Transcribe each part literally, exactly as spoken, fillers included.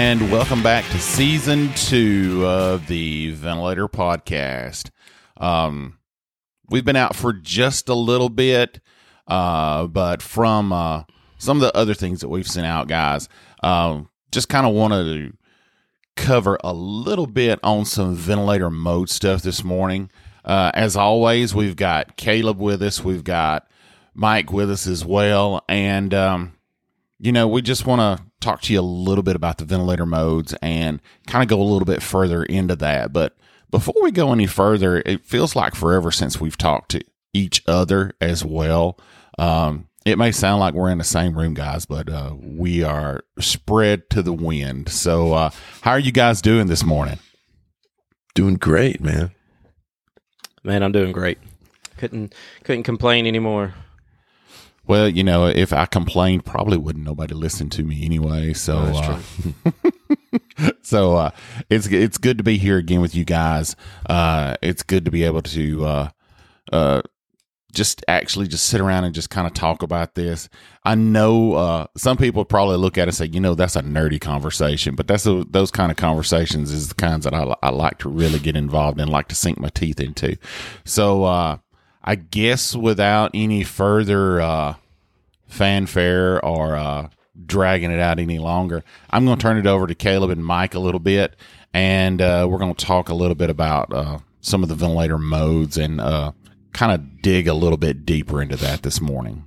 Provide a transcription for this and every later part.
and welcome back to season two of the Ventilator Podcast. Um, we've been out for just a little bit, uh, but from uh, some of the other things that we've sent out, guys, uh, just kind of wanted to cover a little bit on some ventilator mode stuff this morning. Uh, as always, we've got Caleb with us. We've got Mike with us as well. And, um, you know, we just want to talk to you a little bit about the ventilator modes and kind of go a little bit further into that. But before we go any further, it feels like forever since we've talked to each other as well. Um, it may sound like we're in the same room, guys, but uh, we are spread to the wind. So uh, how are you guys doing this morning? Doing great, man. Man, I'm doing great. Couldn't couldn't complain anymore. Well, you know, if I complained, probably wouldn't nobody listen to me anyway. So, Oh, uh, so uh, it's it's good to be here again with you guys. Uh, it's good to be able to uh, uh, just actually just sit around and just kind of talk about this. I know uh, some people probably look at it and say, you know, that's a nerdy conversation, but that's a, those kind of conversations is the kinds that I, I like to really get involved in, like to sink my teeth into. So, uh, I guess without any further uh, fanfare or uh, dragging it out any longer, I'm going to turn it over to Caleb and Mike a little bit, and uh, we're going to talk a little bit about uh, some of the ventilator modes and uh, kind of dig a little bit deeper into that this morning.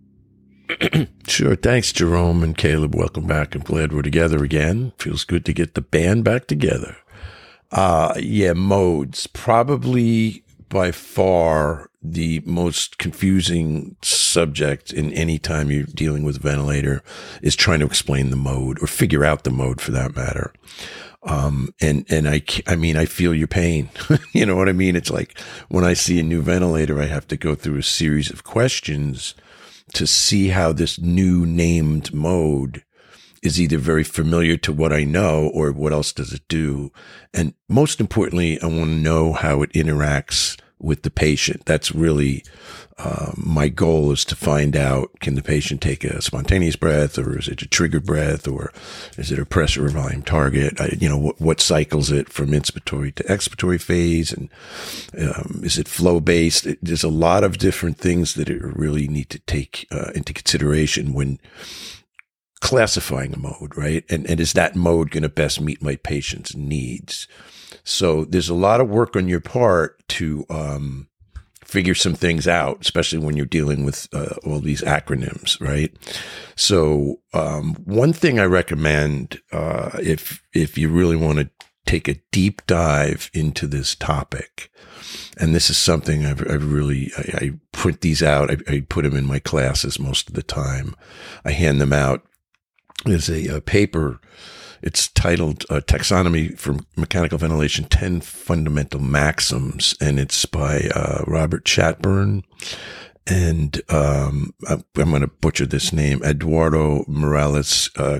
Sure. Thanks, Jerome and Caleb. Welcome back. I'm glad we're together again. Feels good to get the band back together. Uh, yeah, modes. Probably by far the most confusing subject in any time you're dealing with a ventilator is trying to explain the mode or figure out the mode for that matter. Um, and, and I, I mean, I feel your pain. You know what I mean? It's like when I see a new ventilator, I have to go through a series of questions to see how this new named mode is either very familiar to what I know or what else does it do. And most importantly, I want to know how it interacts with the patient. That's really uh, my goal, is to find out, can the patient take a spontaneous breath, or is it a triggered breath, or is it a pressure or volume target? I, you know, what, what cycles it from inspiratory to expiratory phase, and um, is it flow based? It, there's a lot of different things that it really need to take uh, into consideration when classifying a mode, right? And, and is that mode going to best meet my patient's needs? So there's a lot of work on your part to um, figure some things out, especially when you're dealing with uh, all these acronyms, right? So um, one thing I recommend, uh, if if you really want to take a deep dive into this topic, and this is something I've, I've really, I, I print these out, I, I put them in my classes most of the time. I hand them out. There's a, a paper. It's titled uh, Taxonomy for Mechanical Ventilation, ten Fundamental Maxims, and it's by uh, Robert Chatburn. And um, I'm, I'm going to butcher this name, Eduardo Morales uh,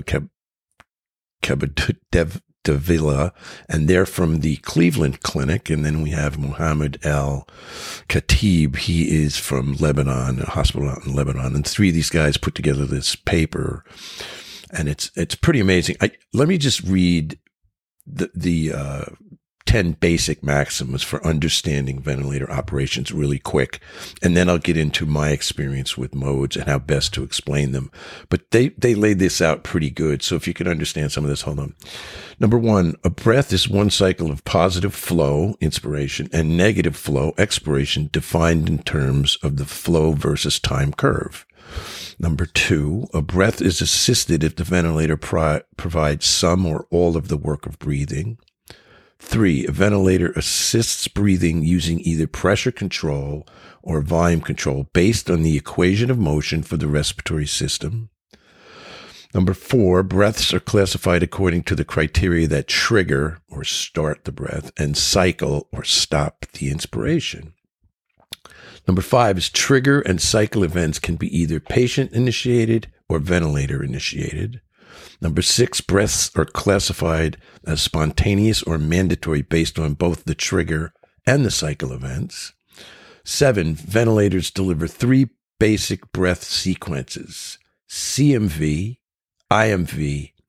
Cabadevila, and they're from the Cleveland Clinic. And then we have Mohammed El Khatib. He is from Lebanon, a hospital out in Lebanon. And three of these guys put together this paper. And it's it's pretty amazing. I, let me just read the the uh, ten basic maxims for understanding ventilator operations really quick, and then I'll get into my experience with modes and how best to explain them. But they they laid this out pretty good. So if you can understand some of this, hold on. Number one, a breath is one cycle of positive flow, inspiration, and negative flow, expiration, defined in terms of the flow versus time curve. Number two, a breath is assisted if the ventilator pro- provides some or all of the work of breathing. Three, a ventilator assists breathing using either pressure control or volume control based on the equation of motion for the respiratory system. Number four, breaths are classified according to the criteria that trigger or start the breath and cycle or stop the inspiration. Number five is trigger and cycle events can be either patient-initiated or ventilator-initiated. Number six, breaths are classified as spontaneous or mandatory based on both the trigger and the cycle events. Seven, ventilators deliver three basic breath sequences: C M V, I M V,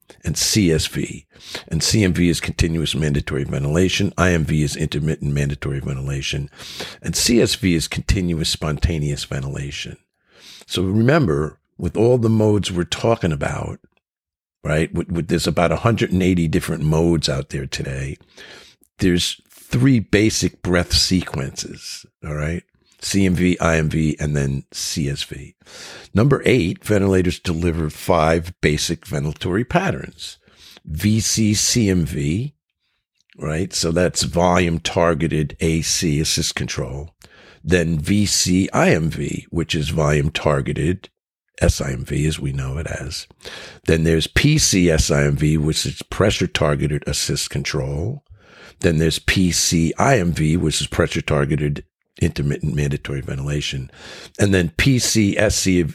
and C S V. And C M V is continuous mandatory ventilation. I M V is intermittent mandatory ventilation. And C S V is continuous spontaneous ventilation. So remember, with all the modes we're talking about, right, with, with there's about one hundred eighty different modes out there today, there's three basic breath sequences, all right? C M V, I M V, and then C S V. Number eight, ventilators deliver five basic ventilatory patterns. V C C M V, right? So that's volume targeted A C, assist control. Then V C I M V, which is volume targeted S I M V, as we know it as. Then there's P C S I M V, which is pressure targeted assist control. Then there's P C I M V, which is pressure targeted intermittent mandatory ventilation. And then P C S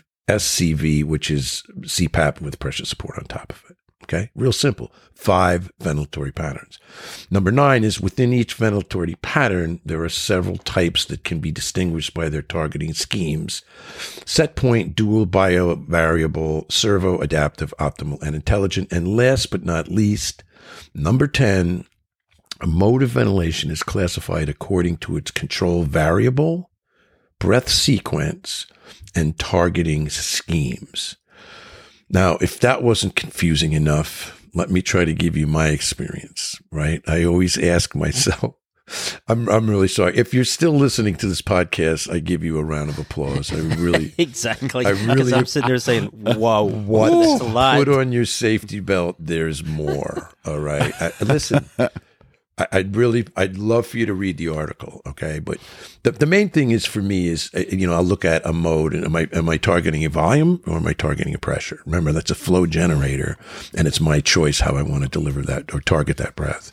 C V, which is C PAP with pressure support on top of it. Okay. Real simple. Five ventilatory patterns. Number nine is within each ventilatory pattern, there are several types that can be distinguished by their targeting schemes. Set point, dual, biovariable, servo, adaptive, optimal, and intelligent. And last but not least, number ten, a mode of ventilation is classified according to its control variable, breath sequence, and targeting schemes. Now, if that wasn't confusing enough, let me try to give you my experience, right? I always ask myself, I'm I'm really sorry. If you're still listening to this podcast, I give you a round of applause. I really exactly. I really I'm sitting there saying, "Whoa, what? That's a lot." Put on your safety belt. There's more. All right. I, listen. I, I'd really, I'd love for you to read the article, okay? But the the main thing is for me is, you know, I'll look at a mode and am I am I targeting a volume or am I targeting a pressure? Remember, that's a flow generator, and it's my choice how I want to deliver that or target that breath.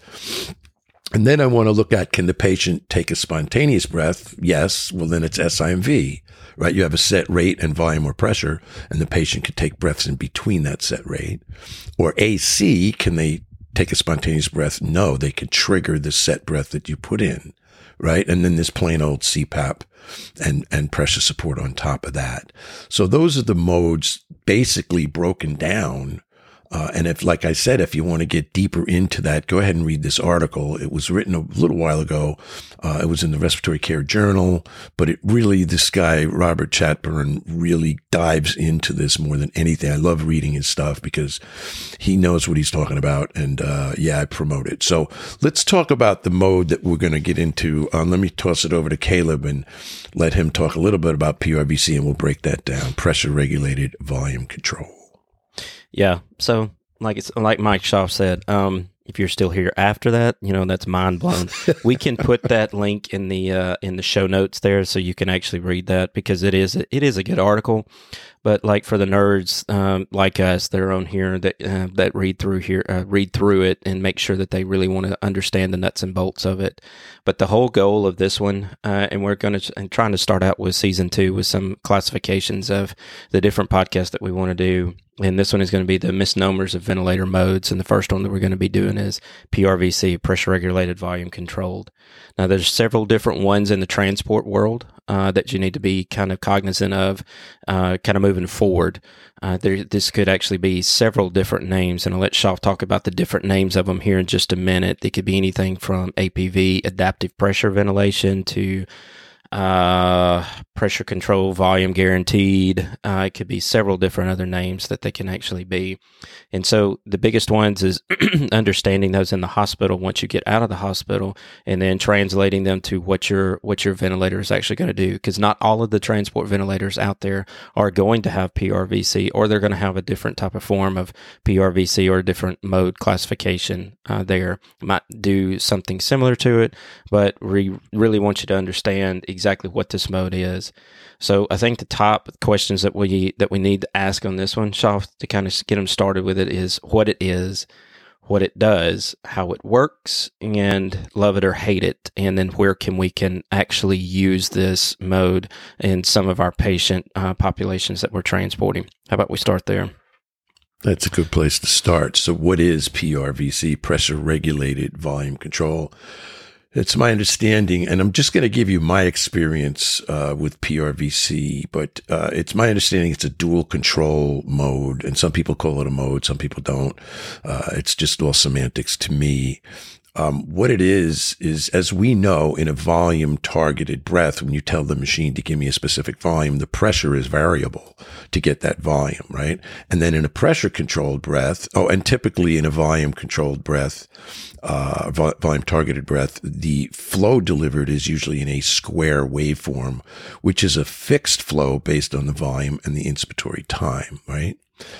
And then I want to look at, can the patient take a spontaneous breath? Yes. Well, then it's S I M V, right? You have a set rate and volume or pressure, and the patient can take breaths in between that set rate. Or A C, can they take a spontaneous breath? No, they could trigger the set breath that you put in, right? And then there's plain old C PAP and, and pressure support on top of that. So those are the modes basically broken down. Uh, and if, like I said, if you want to get deeper into that, go ahead and read this article. It was written a little while ago. Uh, it was in the Respiratory Care Journal, but it really, this guy, Robert Chatburn, really dives into this more than anything. I love reading his stuff because he knows what he's talking about. And, uh, yeah, I promote it. So let's talk about the mode that we're going to get into. Um, let me toss it over to Caleb and let him talk a little bit about P R V C, and we'll break that down. Pressure regulated volume control. Yeah. So like it's like Mike Shaw said, um, if you're still here after that, you know, that's mind blown. We can put that link in the uh, in the show notes there, so you can actually read that, because it is it is a good article. But like for the nerds um, like us that are on here that uh, that read through here, uh, read through it and make sure that they really want to understand the nuts and bolts of it. But the whole goal of this one, uh, and we're going to and trying to start out with season two with some classifications of the different podcasts that we want to do. And this one is going to be the misnomers of ventilator modes. And the first one that we're going to be doing is P R V C, pressure regulated volume controlled. Now, there's several different ones in the transport world uh, that you need to be kind of cognizant of, uh, kind of moving forward. Uh, there, this could actually be several different names, and I'll let Shaw talk about the different names of them here in just a minute. They could be anything from A P V, adaptive pressure ventilation, to uh, pressure control, volume guaranteed. Uh, it could be several different other names that they can actually be. And so the biggest ones is understanding those in the hospital once you get out of the hospital, and then translating them to what your what your ventilator is actually going to do. Because not all of the transport ventilators out there are going to have P R V C, or they're going to have a different type of form of P R V C or a different mode classification uh, there. Might do something similar to it, but we really want you to understand exactly what this mode is. So I think the top questions that we that we need to ask on this one, Shaw, to kind of get them started with it, is what it is, what it does, how it works, and love it or hate it, and then where can we can actually use this mode in some of our patient uh, populations that we're transporting. How about we start there? That's a good place to start. So what is P R V C, pressure regulated volume control? It's my understanding, and I'm just going to give you my experience uh, with P R V C, but uh, it's my understanding it's a dual control mode, and some people call it a mode, some people don't. Uh, it's just all semantics to me. Um, what it is, is as we know, in a volume targeted breath, when you tell the machine to give me a specific volume, the pressure is variable to get that volume, right? And then in a pressure controlled breath, oh, and typically in a volume controlled breath, uh, vo- volume targeted breath, the flow delivered is usually in a square waveform, which is a fixed flow based on the volume and the inspiratory time, right?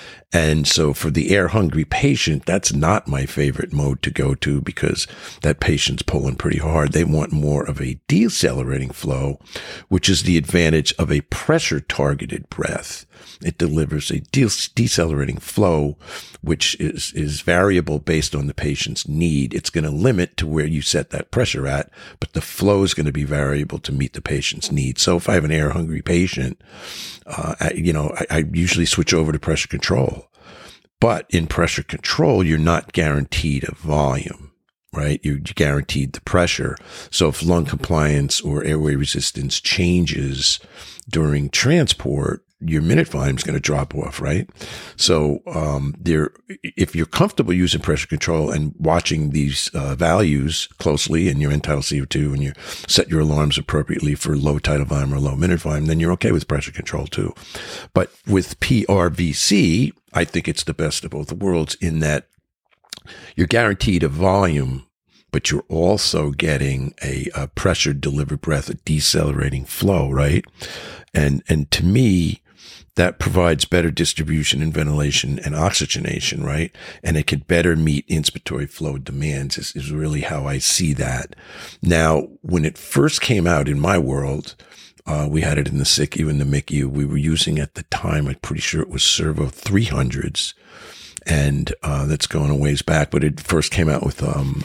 And so for the air hungry patient, that's not my favorite mode to go to because that patient's pulling pretty hard. They want more of a decelerating flow, which is the advantage of a pressure targeted breath. It delivers a de- decelerating flow, which is, is variable based on the patient's need. It's going to limit to where you set that pressure at, but the flow is going to be variable to meet the patient's needs. So if I have an air hungry patient, uh, I, you know, I, I usually switch over to pressure control. But in pressure control, you're not guaranteed a volume, right? You're guaranteed the pressure. So if lung compliance or airway resistance changes during transport, your minute volume is going to drop off, right? So um, there, if you're comfortable using pressure control and watching these uh, values closely, and you're in tidal C O two, and you set your alarms appropriately for low tidal volume or low minute volume, then you're okay with pressure control too. But with P R V C, I think it's the best of both worlds in that you're guaranteed a volume, but you're also getting a, a pressure delivered breath, a decelerating flow, right? And and to me, that provides better distribution and ventilation and oxygenation, right? And it could better meet inspiratory flow demands is, is really how I see that. Now, when it first came out in my world, uh, we had it in the S I C U and the M I C U. We were using at the time, I'm pretty sure it was Servo three hundreds. And uh, that's going a ways back, but it first came out with um,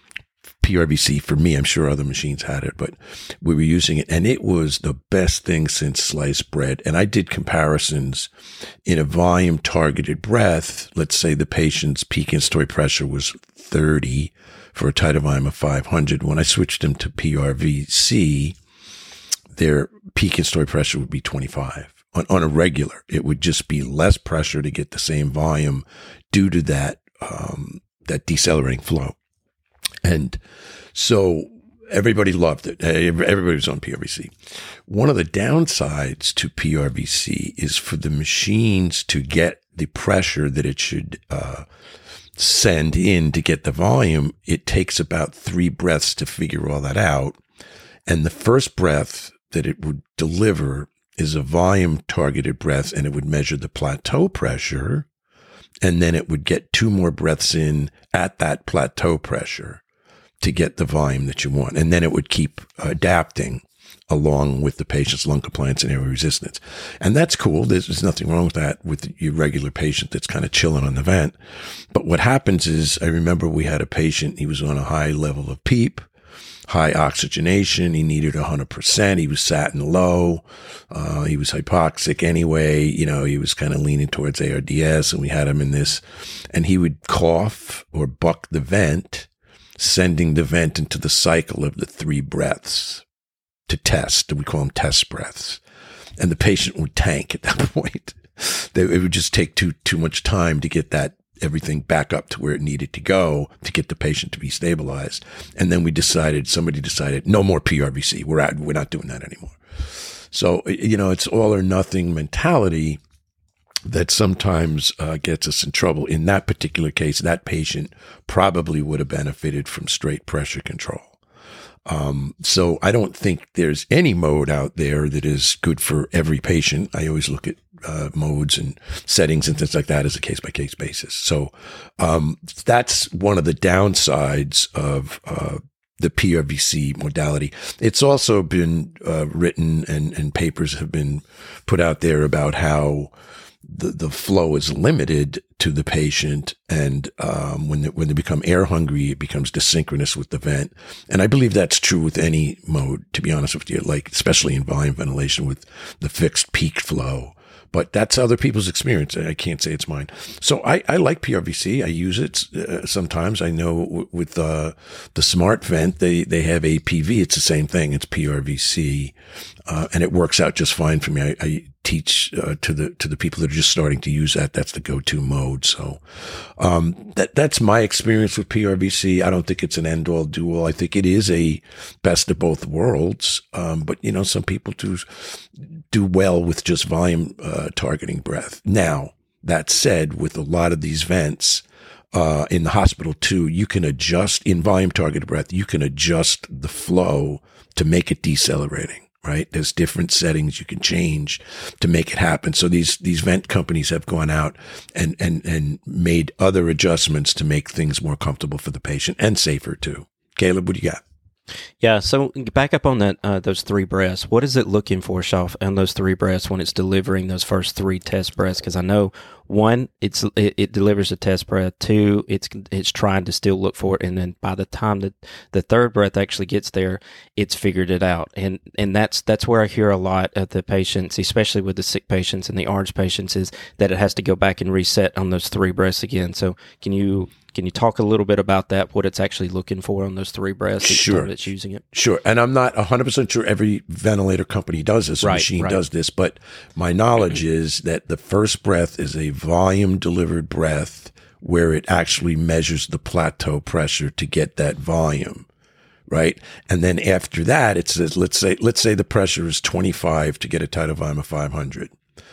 P R V C for me. I'm sure other machines had it, but we were using it, and it was the best thing since sliced bread. And I did comparisons in a volume targeted breath. Let's say the patient's peak inspiratory pressure was thirty for a tidal volume of five hundred. When I switched them to P R V C, their peak inspiratory pressure would be twenty-five. On, on a regular, it would just be less pressure to get the same volume due to that um, that decelerating flow. And so everybody loved it. Everybody was on P R V C. One of the downsides to P R V C is for the machines to get the pressure that it should uh, send in to get the volume. It takes about three breaths to figure all that out. And the first breath that it would deliver is a volume targeted breath, and it would measure the plateau pressure. And then it would get two more breaths in at that plateau pressure to get the volume that you want. And then it would keep adapting along with the patient's lung compliance and airway resistance. And that's cool. There's, there's nothing wrong with that with your regular patient that's kind of chilling on the vent. But what happens is, I remember we had a patient, he was on a high level of PEEP, high oxygenation. He needed one hundred percent. He was satin low. Uh, he was hypoxic anyway. You know, he was kind of leaning towards A R D S, and we had him in this. And he would cough or buck the vent, sending the vent into the cycle of the three breaths to test. We call them test breaths. And the patient would tank at that point. They, it would just take too too much time to get that everything back up to where it needed to go to get the patient to be stabilized. And then we decided, somebody decided, no more P R V C. We're out, we're not doing that anymore. So, you know, it's all or nothing mentality that sometimes uh, gets us in trouble. In that particular case, that patient probably would have benefited from straight pressure control. Um, so I don't think there's any mode out there that is good for every patient. I always look at uh, modes and settings and things like that as a case by case basis. So, um, that's one of the downsides of, uh, the P R V C modality. It's also been, uh, written and, and papers have been put out there about how the, the flow is limited to the patient. And, um, when they, when they become air hungry, it becomes desynchronous with the vent. And I believe that's true with any mode, to be honest with you, like, especially in volume ventilation with the fixed peak flow. but that's other people's experience. I can't say it's mine. So I, I like P R V C. I use it uh, sometimes. I know w- with uh, the Smart Vent, they, they have A P V. It's the same thing. It's P R V C, uh, and it works out just fine for me. I, I teach uh, to the to the people that are just starting to use that. That's the go-to mode. So um, that that's my experience with P R V C. I don't think it's an end-all, do-all. I think it is a best of both worlds. Um, but you know, some people do do well with just volume uh, targeting breath. Now, that said, with a lot of these vents uh, in the hospital too, you can adjust in volume targeted breath. You can adjust the flow to make it decelerating. Right? There's different settings you can change to make it happen. So these, these vent companies have gone out and, and, and made other adjustments to make things more comfortable for the patient and safer too. Caleb, what do you got? Yeah, so back up on that, uh, those three breaths. What is it looking for, Schaff, on those three breaths when it's delivering those first three test breaths? Because I know, one, it's it, it delivers a test breath. Two, it's it's trying to still look for it, and then by the time that the third breath actually gets there, it's figured it out. And and that's that's where I hear a lot of the patients, especially with the sick patients and the orange patients, is that it has to go back and reset on those three breaths again. So can you Can you talk a little bit about that, what it's actually looking for on those three breaths each sure. time it's using it? Sure. And I'm not one hundred percent sure every ventilator company does this, or right, machine right. does this, but my knowledge is that the first breath is a volume-delivered breath where it actually measures the plateau pressure to get that volume, right? And then after that, it says, let's say, let's say the pressure is twenty-five to get a tidal volume of five hundred.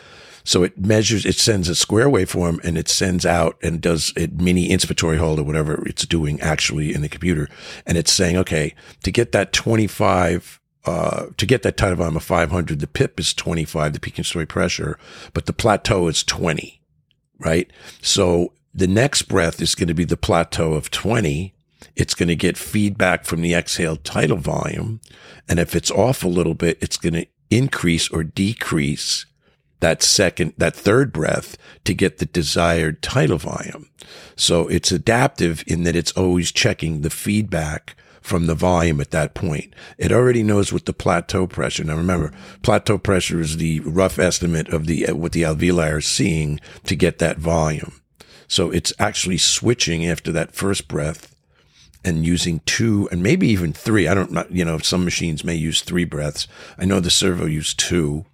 So it measures, it sends a square waveform and it sends out and does a mini inspiratory hold or whatever it's doing actually in the computer. And it's saying, okay, to get that twenty-five, uh, to get that tidal volume of five hundred, the P I P is twenty-five, the peak inspiratory pressure, but the plateau is twenty, right? So the next breath is going to be the plateau of twenty. It's going to get feedback from the exhaled tidal volume. And if it's off a little bit, it's going to increase or decrease that second, that third breath to get the desired tidal volume. So it's adaptive in that it's always checking the feedback from the volume at that point. It already knows what the plateau pressure. Now remember, plateau pressure is the rough estimate of the, what the alveoli are seeing to get that volume. So it's actually switching after that first breath and using two and maybe even three. I don't know, you know, some machines may use three breaths. I know the Servo used two.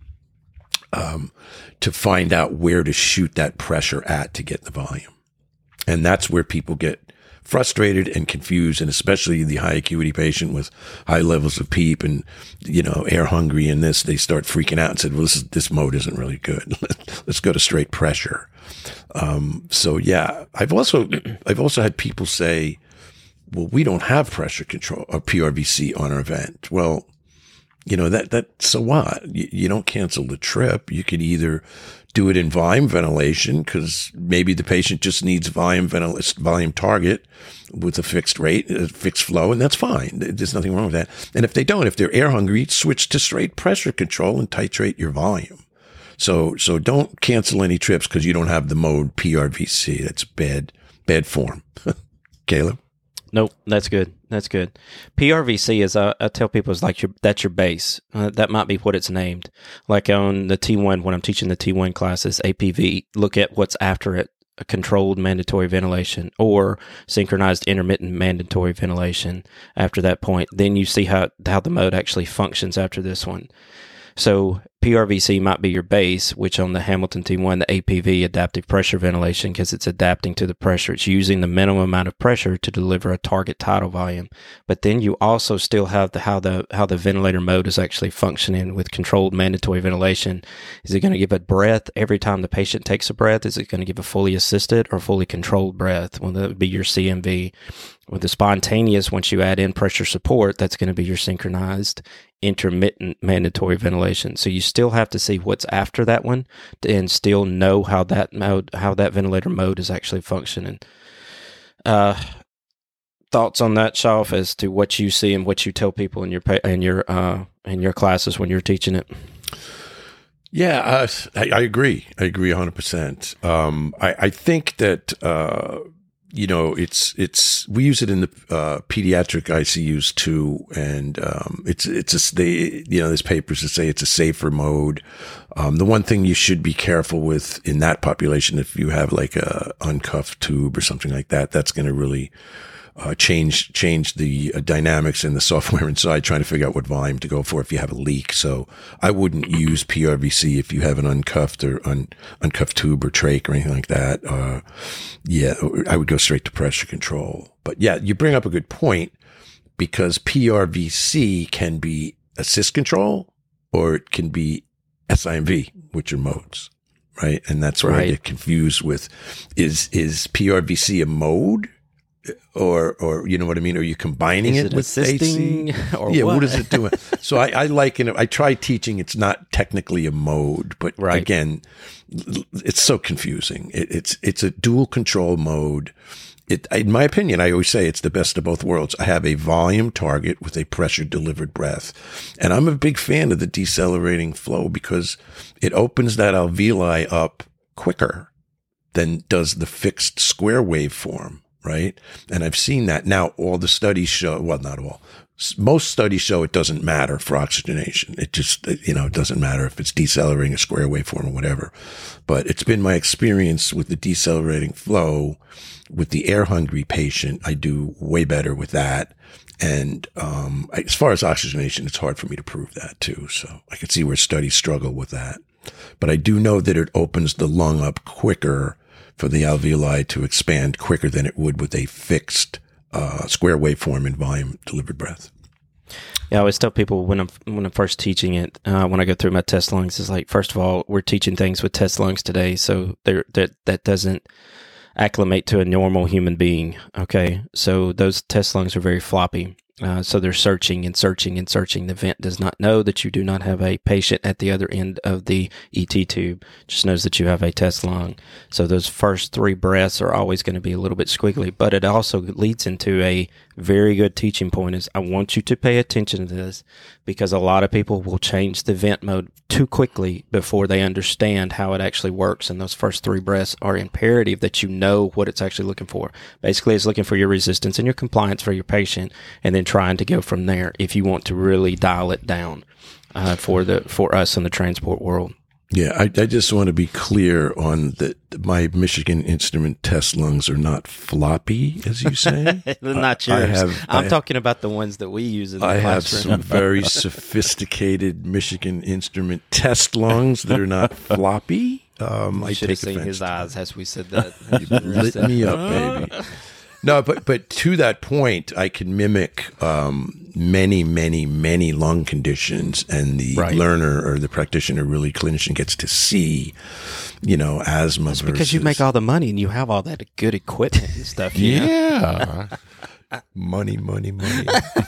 Um, to find out where to shoot that pressure at to get the volume. And that's where people get frustrated and confused, and especially the high acuity patient with high levels of PEEP and, you know, air hungry and this, they start freaking out and said, well, this, is, this mode isn't really good. Let's go to straight pressure. Um, so yeah, I've also, I've also had people say, well, we don't have pressure control or P R V C on our vent. Well, you know, that, that, so what? You, you don't cancel the trip. You could either do it in volume ventilation because maybe the patient just needs volume ventil- volume target with a fixed rate, a fixed flow, and that's fine. There's nothing wrong with that. And if they don't, if they're air hungry, switch to straight pressure control and titrate your volume. So, so don't cancel any trips because you don't have the mode P R V C. That's bad, bad form. Caleb? Nope, that's good. That's good. P R V C is, uh, I tell people, is like your, that's your base. Uh, that might be what it's named. Like on the T one, when I'm teaching the T one classes, A P V, look at what's after it, a controlled mandatory ventilation or synchronized intermittent mandatory ventilation after that point. Then you see how, how the mode actually functions after this one. So P R V C might be your base, which on the Hamilton T one, the A P V, adaptive pressure ventilation, because it's adapting to the pressure. It's using the minimum amount of pressure to deliver a target tidal volume. But then you also still have the how the how the ventilator mode is actually functioning with controlled mandatory ventilation. Is it going to give a breath every time the patient takes a breath? Is it going to give a fully assisted or fully controlled breath? Well, that would be your C M V. With the spontaneous, once you add in pressure support, that's going to be your synchronized intermittent mandatory ventilation. So you still have to see what's after that one and still know how that mode, how that ventilator mode is actually functioning. Uh, thoughts on that, Schaff, as to what you see and what you tell people in your in your uh, in your classes when you're teaching it? Yeah, uh, I, I agree. I agree one hundred percent. Um, I, I think that uh, you know, it's, it's, we use it in the, uh, pediatric I C Us too. And, um, it's, it's a, they, you know, there's papers that say it's a safer mode. Um, the one thing you should be careful with in that population, if you have like a uncuffed tube or something like that, that's going to really, Uh, change change the uh, dynamics and the software inside, trying to figure out what volume to go for if you have a leak. So I wouldn't use P R V C if you have an uncuffed or un, uncuffed tube or trach or anything like that. Uh, yeah, I would go straight to pressure control. But yeah, you bring up a good point, because P R V C can be assist control or it can be S I M V, which are modes, right? And that's where Right. I get confused with, is is P R V C a mode? Or, or, you know what I mean? Are you combining Is it, it with assisting A C? or yeah, what? what? is it doing? So I, I liken it. I try teaching. It's not technically a mode, but Right. again, it's so confusing. It, it's, it's a dual control mode. It, in my opinion, I always say it's the best of both worlds. I have a volume target with a pressure delivered breath. And I'm a big fan of the decelerating flow because it opens that alveoli up quicker than does the fixed square waveform. Right. And I've seen that. Now, all the studies show, well, not all, most studies show it doesn't matter for oxygenation. It just, you know, it doesn't matter if it's decelerating a square waveform or whatever. But it's been my experience with the decelerating flow with the air hungry patient. I do way better with that. And, um, as far as oxygenation, it's hard for me to prove that too. So I can see where studies struggle with that. But I do know that it opens the lung up quicker for the alveoli to expand quicker than it would with a fixed uh, square waveform and volume delivered breath. Yeah, I always tell people when I'm when I'm first teaching it, uh, when I go through my test lungs, is like, first of all, we're teaching things with test lungs today, so there that that doesn't acclimate to a normal human being. Okay, so those test lungs are very floppy. Uh, so they're searching and searching and searching. The vent does not know that you do not have a patient at the other end of the E T tube. Just knows that you have a test lung. So those first three breaths are always going to be a little bit squiggly. But it also leads into a very good teaching point is I want you to pay attention to this, because a lot of people will change the vent mode too quickly before they understand how it actually works. And those first three breaths are imperative that you know what it's actually looking for. Basically, it's looking for your resistance and your compliance for your patient, and then trying to go from there if you want to really dial it down uh, for the for us in the transport world. Yeah, I, I just want to be clear on that. My Michigan Instrument test lungs are not floppy, as you say. Not yours. I have, I'm I, talking about the ones that we use in the I have classroom. some very sophisticated Michigan Instrument test lungs that are not floppy. Um, I should have take seen his eyes as we said that. You lit me up, baby. No, but but to that point, I can mimic um, many, many, many lung conditions, and the Right. learner or the practitioner, really clinician, gets to see, you know, asthma. It's versus, because you make all the money and you have all that good equipment and stuff. You know? Yeah. money, money, money.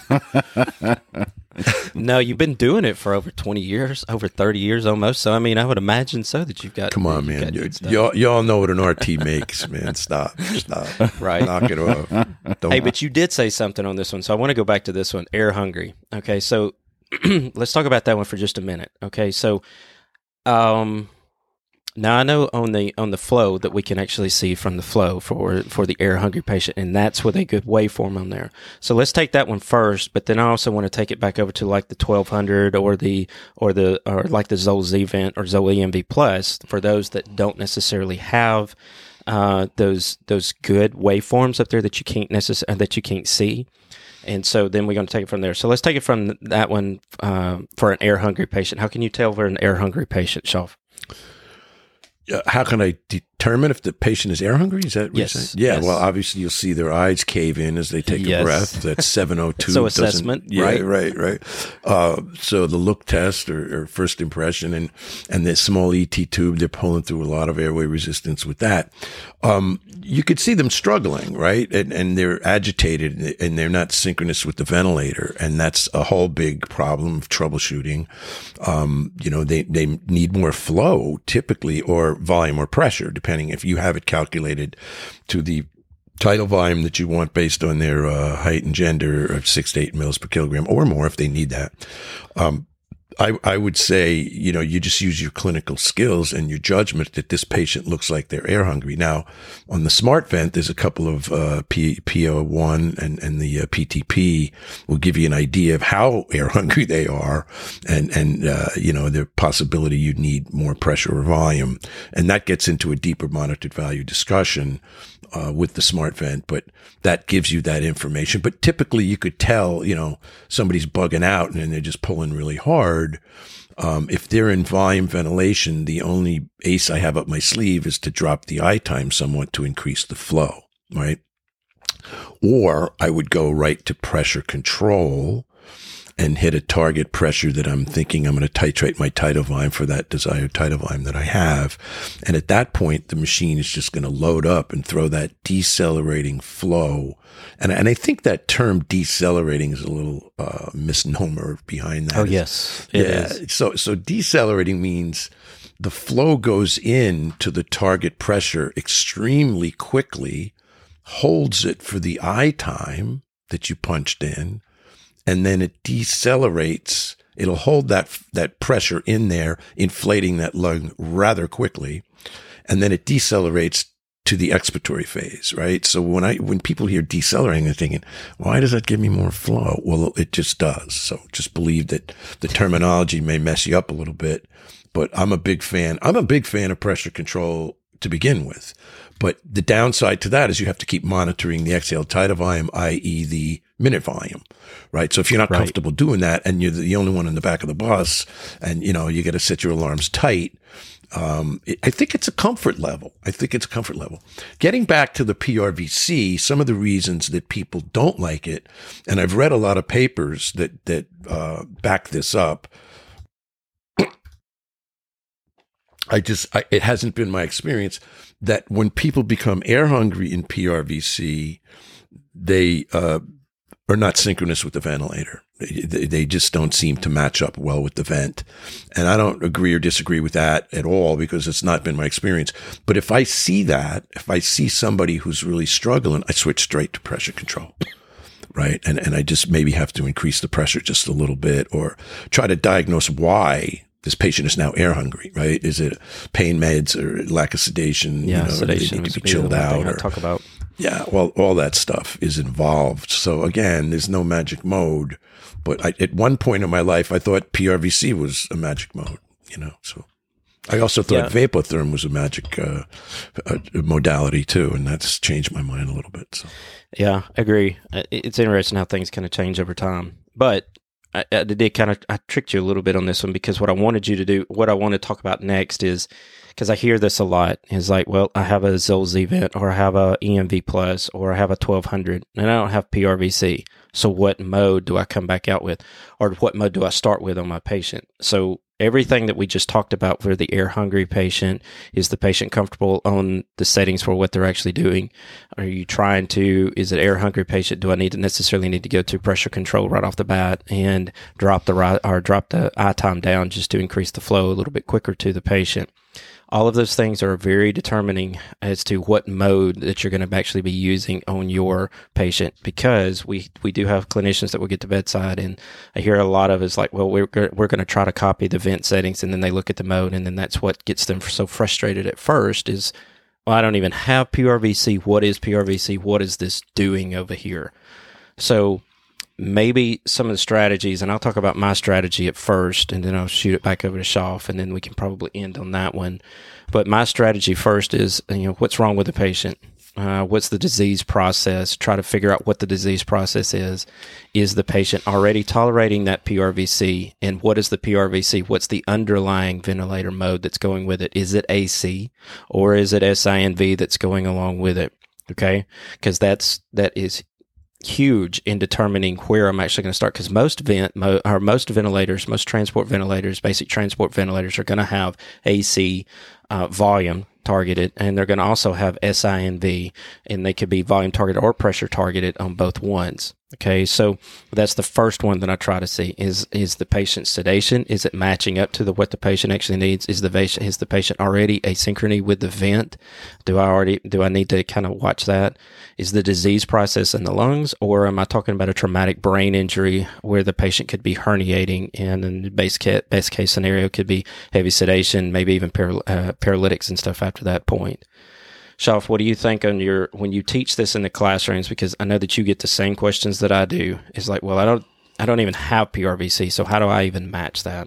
No, you've been doing it for over twenty years, over thirty years almost. So, I mean, I would imagine so that you've got. Come on, you've man. got You, good stuff. y'all, y'all know what an R T makes, man. Stop, stop. Right. Knock it off. Don't, Hey, but you did say something on this one, so I want to go back to this one, air hungry. Okay, so let's talk about that one for just a minute. Okay, so um, now I know on the on the flow that we can actually see from the flow for for the air hungry patient, and that's with a good waveform on there. So let's take that one first, but then I also want to take it back over to like the twelve hundred or the or the or like the Zoll Z vent or Zoll E M V Plus for those that don't necessarily have uh, those those good waveforms up there that you can't necessarily that you can't see. And so then we're going to take it from there. So let's take it from that one uh, for an air hungry patient. How can you tell for an air hungry patient, Shaw? Uh, how can I determine if the patient is air hungry? Is that what Yes, you're saying? Yeah. yes. Well, obviously you'll see their eyes cave in as they take Yes. a breath. That's seven oh two. So doesn't- assessment, yeah, right? right, right. Uh, so the look test or, or first impression, and and the small E T tube, they're pulling through a lot of airway resistance with that. Um, you could see them struggling, right? And and they're agitated and they're not synchronous with the ventilator, and that's a whole big problem of troubleshooting. Um, you know, they they need more flow typically, or volume or pressure, depending if you have it calculated to the tidal volume that you want based on their uh, height and gender of six to eight mils per kilogram or more if they need that. Um, I, I would say, you know, you just use your clinical skills and your judgment that this patient looks like they're air hungry. Now, on the SmartVent, there's a couple of uh, P, P O one and, and the uh, P T P will give you an idea of how air hungry they are and, and uh, you know, the possibility you'd need more pressure or volume. And that gets into a deeper monitored value discussion uh, with the SmartVent, but that gives you that information. But typically you could tell, you know, somebody's bugging out and they're just pulling really hard. Um, if they're in volume ventilation, the only ace I have up my sleeve is to drop the I time somewhat to increase the flow, right? Or I would go right to pressure control and hit a target pressure that I'm thinking I'm going to titrate my tidal volume for that desired tidal volume that I have. And at that point, the machine is just going to load up and throw that decelerating flow. And, and I think that term decelerating is a little uh, misnomer behind that. Oh, yes. It yeah. is. So, so decelerating means the flow goes in to the target pressure extremely quickly, holds it for the I time that you punched in, and then it decelerates. It'll hold that that pressure in there, inflating that lung rather quickly, and then it decelerates to the expiratory phase, right? So when I when people hear decelerating, they're thinking, why does that give me more flow? Well, it just does. So just believe that the terminology may mess you up a little bit, but I'm a big fan. I'm a big fan of pressure control to begin with. But the downside to that is you have to keep monitoring the exhale tidal volume, that is the minute volume, right? So if you're not right. comfortable doing that and you're the only one in the back of the bus and, you know, you got to set your alarms tight, um, it, I think it's a comfort level. I think it's a comfort level. Getting back to the P R V C, some of the reasons that people don't like it, and I've read a lot of papers that, that, uh, back this up. I just, I, it hasn't been my experience that when people become air hungry in P R V C, they uh, are not synchronous with the ventilator. They, they just don't seem to match up well with the vent. And I don't agree or disagree with that at all because it's not been my experience. But if I see that, if I see somebody who's really struggling, I switch straight to pressure control. Right. And, and I just maybe have to increase the pressure just a little bit or try to diagnose why this patient is now air hungry, right? Is it pain meds or lack of sedation? Yeah, you know, sedation they need to be chilled out. Or, talk about. Yeah, well, all that stuff is involved. So again, there's no magic mode. But I, at one point in my life, I thought P R V C was a magic mode, you know. So I also thought yeah. Vapotherm was a magic uh, uh, modality too, and that's changed my mind a little bit. So yeah, I agree. It's interesting how things kind of change over time, but. I, I did kind of, I tricked you a little bit on this one because what I wanted you to do, what I want to talk about next is, because I hear this a lot, is like, well, I have a Zolz vent or I have a E M V plus or I have a twelve hundred and I don't have P R V C. So what mode do I come back out with or what mode do I start with on my patient? So everything that we just talked about for the air hungry patient, is the patient comfortable on the settings for what they're actually doing? Are you trying to, is it air hungry patient? Do I need to necessarily need to go to pressure control right off the bat and drop the or drop the I time down just to increase the flow a little bit quicker to the patient? All of those things are very determining as to what mode that you're going to actually be using on your patient, because we, we do have clinicians that will get to bedside, and I hear a lot of it's like, well, we're we're going to try to copy the vent settings, and then they look at the mode, and then that's what gets them so frustrated at first is, well, I don't even have P R V C. What is P R V C? What is this doing over here? So maybe some of the strategies, and I'll talk about my strategy at first, and then I'll shoot it back over to Schaff, and then we can probably end on that one. But my strategy first is, you know, what's wrong with the patient? Uh, what's the disease process? Try to figure out what the disease process is. Is the patient already tolerating that P R V C? And what is the P R V C? What's the underlying ventilator mode that's going with it? Is it A C or is it S I N V that's going along with it? Okay, because that's that is huge in determining where I'm actually going to start, because most vent mo, or most ventilators, most transport ventilators, basic transport ventilators are going to have A C uh, volume, targeted, and they're going to also have S I N V, and they could be volume targeted or pressure targeted on both ones. Okay, so that's the first one that I try to see is is the patient's sedation. Is it matching up to the what the patient actually needs? Is the patient is the patient already asynchrony with the vent? Do I already do I need to kind of watch that? Is the disease process in the lungs, or am I talking about a traumatic brain injury where the patient could be herniating, and in the base case, best case scenario could be heavy sedation, maybe even paral- uh, paralytics and stuff after that point. Shoff, what do you think on your when you teach this in the classrooms? Because I know that you get the same questions that I do. It's like, well, I don't, I don't even have P R V C, so how do I even match that?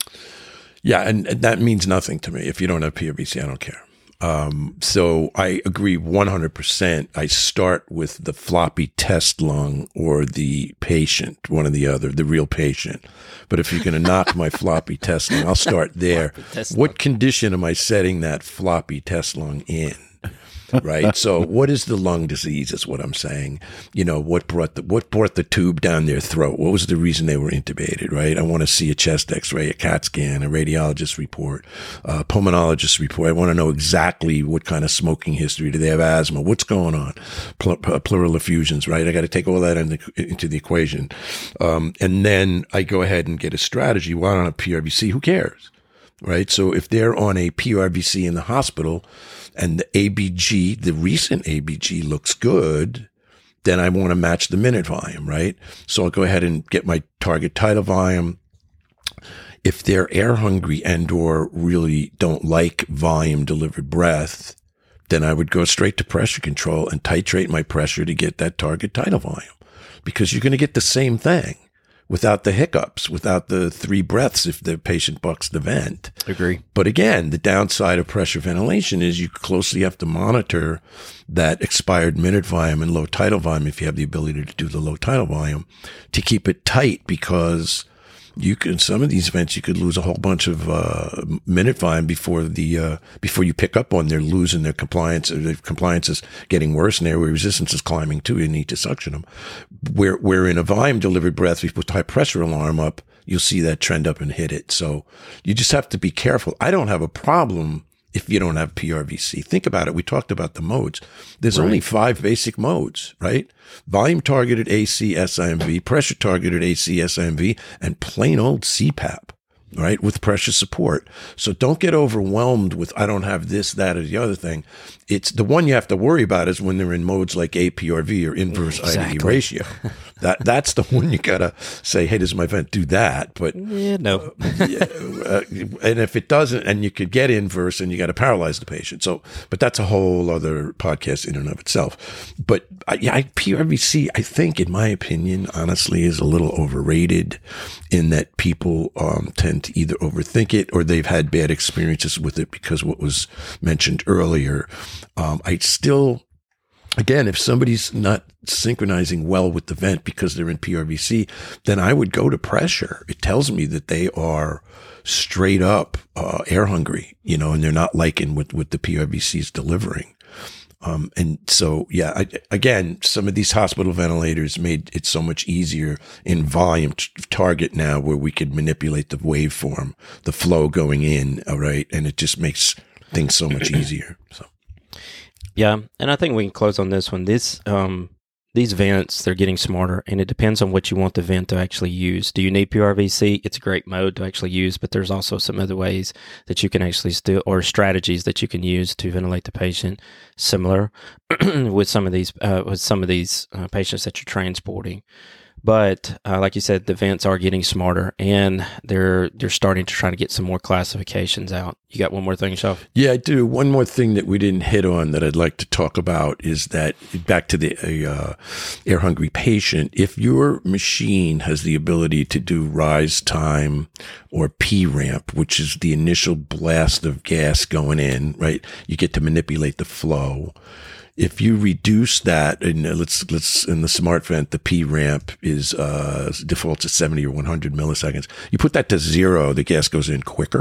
Yeah, and, and that means nothing to me. If you don't have P R V C, I don't care. Um, so I agree one hundred percent. I start with the floppy test lung or the patient, one or the other, the real patient. But if you're going to knock my floppy test lung, I'll start there. What condition am I setting that floppy test lung in? Right. So what is the lung disease is what I'm saying. You know, what brought the, what brought the tube down their throat? What was the reason they were intubated? Right. I want to see a chest x-ray, a CAT scan, a radiologist report, a pulmonologist report. I want to know exactly what kind of smoking history. Do they have asthma? What's going on? Pl- pleural effusions. Right. I got to take all that into, into the equation. Um, and then I go ahead and get a strategy. Well, I don't have P R V C. Who cares? Right. So if they're on a P R V C in the hospital, and the A B G, the recent A B G looks good, then I want to match the minute volume, right? So I'll go ahead and get my target tidal volume. If they're air hungry and or really don't like volume delivered breath, then I would go straight to pressure control and titrate my pressure to get that target tidal volume, because you're going to get the same thing without the hiccups, without the three breaths if the patient bucks the vent. Agree. But again, the downside of pressure ventilation is you closely have to monitor that expired minute volume and low tidal volume if you have the ability to do the low tidal volume to keep it tight, because you could, some of these vents, you could lose a whole bunch of uh, minute volume before the uh, before you pick up on they're losing their compliance. Or their compliance is getting worse, and airway resistance is climbing too. You need to suction them. Where where in a volume delivered breath, we put high pressure alarm up, you'll see that trend up and hit it. So you just have to be careful. I don't have a problem if you don't have P R V C. Think about it. We talked about the modes. There's right. only five basic modes, right? Volume targeted A C S I M V, pressure targeted A C S I M V, and plain old C PAP, right? With pressure support. So don't get overwhelmed with, I don't have this, that, or the other thing. It's the one you have to worry about is when they're in modes like A P R V or inverse exactly. I to E ratio. That that's the one you gotta say, hey, does my vent do that? But yeah, no. uh, yeah, uh, and if it doesn't, and you could get inverse, and you got to paralyze the patient. So, but that's a whole other podcast in and of itself. But uh, yeah, P R V C, I think, in my opinion, honestly, is a little overrated in that people um, tend to either overthink it or they've had bad experiences with it because what was mentioned earlier. Um, I still. Again, if somebody's not synchronizing well with the vent because they're in P R V C, then I would go to pressure. It tells me that they are straight up uh, air hungry, you know, and they're not liking what, what the P R V C is delivering. Um, and so, yeah, I, again, some of these hospital ventilators made it so much easier in volume t- target now where we could manipulate the waveform, the flow going in, all right, and it just makes things so much easier, so. Yeah, and I think we can close on this one. This, um, these vents, they're getting smarter, and it depends on what you want the vent to actually use. Do you need P R V C? It's a great mode to actually use, but there's also some other ways that you can actually still, or strategies that you can use to ventilate the patient, similar with some of these, uh, with some of these uh, patients that you're transporting. But uh, like you said, the vents are getting smarter, and they're they're starting to try to get some more classifications out. You got one more thing, Shoff? Yeah, I do. One more thing that we didn't hit on that I'd like to talk about is that back to the uh, air hungry patient. If your machine has the ability to do rise time or P ramp, which is the initial blast of gas going in, right? You get to manipulate the flow. If you reduce that, and let's let's in the smart vent, the P ramp is uh, defaults at seventy or one hundred milliseconds. You put that to zero, the gas goes in quicker.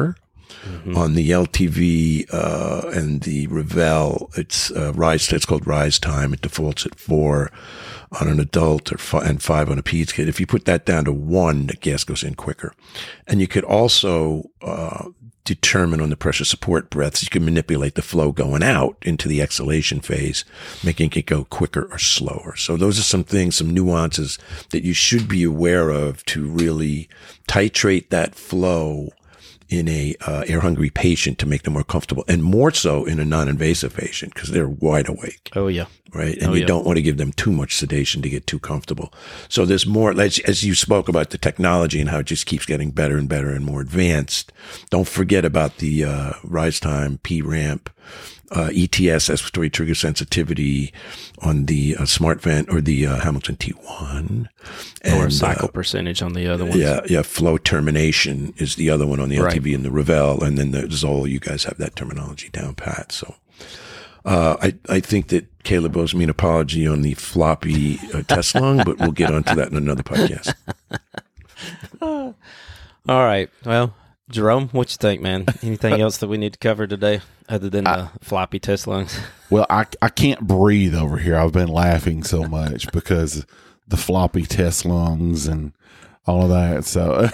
Mm-hmm. On the L T V uh, and the Revell, it's uh, rise. It's called rise time. It defaults at four on an adult or fi- and five on a peds kid. If you put that down to one, the gas goes in quicker. And you could also uh, determine on the pressure support breaths, you can manipulate the flow going out into the exhalation phase, making it go quicker or slower. So those are some things, some nuances that you should be aware of to really titrate that flow in a uh, air-hungry patient to make them more comfortable, and more so in a non-invasive patient because they're wide awake. Oh, yeah. Right? And oh, you yeah. don't want to give them too much sedation to get too comfortable. So there's more, as, as you spoke about the technology and how it just keeps getting better and better and more advanced. Don't forget about the uh, rise time, P ramp, uh, E T S, expiratory trigger sensitivity on the uh, Smart Vent or the uh, Hamilton T one. And, or cycle uh, percentage on the other ones. Yeah, yeah. Flow termination is the other one on the L T V right. and the Revell. And then there's all, you guys have that terminology down pat. So uh, I, I think that Caleb owes me an apology on the floppy uh, test lung, but we'll get onto that in another podcast. All right. Well, Jerome, what you think, man? Anything else that we need to cover today other than I, the floppy test lungs? Well, I, I can't breathe over here. I've been laughing so much because the floppy test lungs and all of that. So,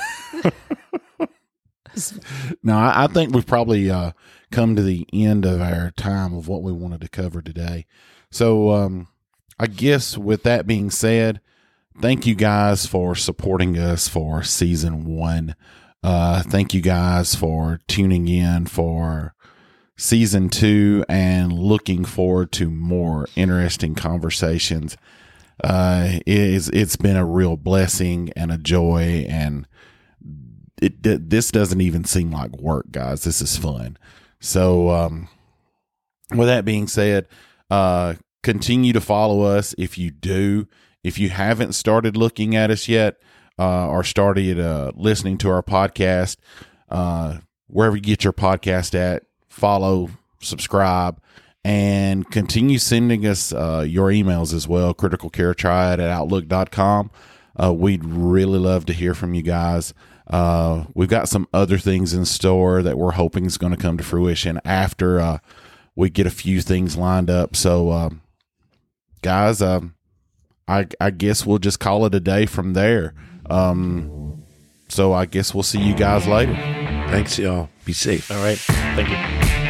no, I, I think we've probably uh, come to the end of our time of what we wanted to cover today. So, um, I guess with that being said, thank you guys for supporting us for season one. Uh, thank you guys for tuning in for season two and looking forward to more interesting conversations. Uh, it is, it's been a real blessing and a joy, and it, this doesn't even seem like work, guys. This is fun. So, um, with that being said, uh, continue to follow us if you do. If you haven't started looking at us yet, Uh, or started uh, listening to our podcast, uh, wherever you get your podcast at, follow, subscribe, and continue sending us uh, your emails as well, critical care triad at outlook dot com. Uh, we'd really love to hear from you guys. Uh, we've got some other things in store that we're hoping is going to come to fruition after uh, we get a few things lined up. So, um, guys, um, I, I guess we'll just call it a day from there. Um, so I guess we'll see you guys later. Thanks, y'all. Be safe. All right. Thank you.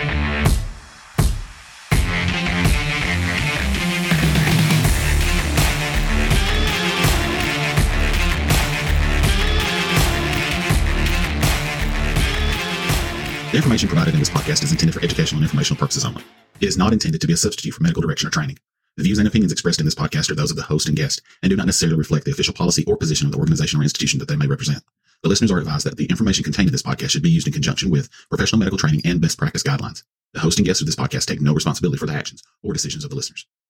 The information provided in this podcast is intended for educational and informational purposes only. It is not intended to be a substitute for medical direction or training. The views and opinions expressed in this podcast are those of the host and guest and do not necessarily reflect the official policy or position of the organization or institution that they may represent. The listeners are advised that the information contained in this podcast should be used in conjunction with professional medical training and best practice guidelines. The host and guests of this podcast take no responsibility for the actions or decisions of the listeners.